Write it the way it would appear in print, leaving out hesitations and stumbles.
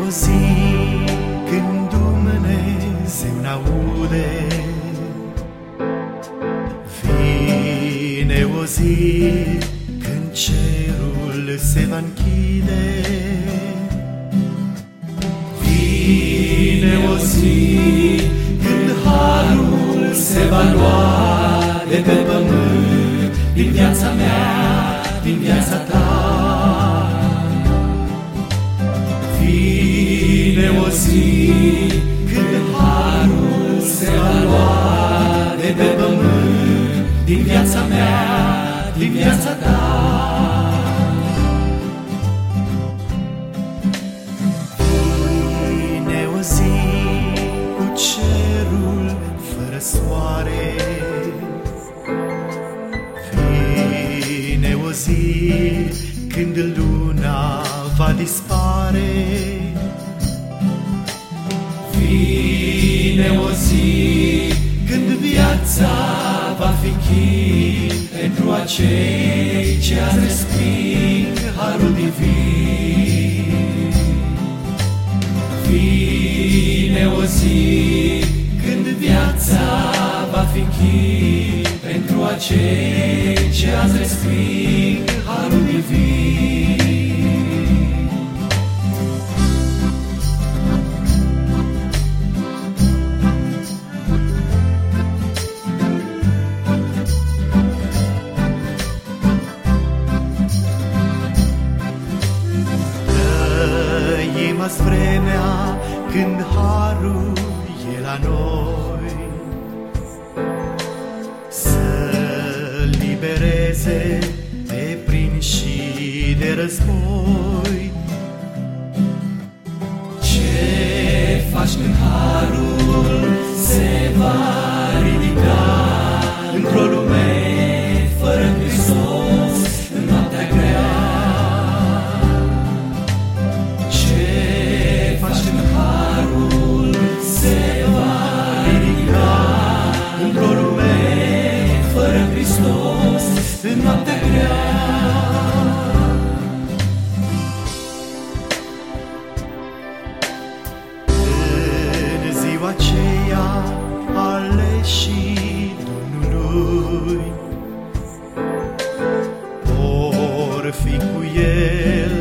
o zi când Dumnezeu n-aude, vine o zi când cerul se va închide, vine o zi când harul se va lua de pe pământ, din viața mea, din viața ta. Vine o zi când harul se va lua de pe pământ, din viața mea, din viața ta. Vine o zi cu cerul fără soare, vine o zi când luna va dispare, vine o zi când viața va fi chin pentru acei ce azi resping harul divin. Vine o zi când viața va fi chin pentru acei ce azi resping harul divin. Trăim-azi vremea când harul e la noi, să libereze de prinși de război. Ce faci când harul se va ridica într-o lume fără Hristos în noaptea grea? Ce faci când harul se va ridica într-o lume fără Hristos în noaptea grea? În ziua aceea aleșii Domnului vor fi cu El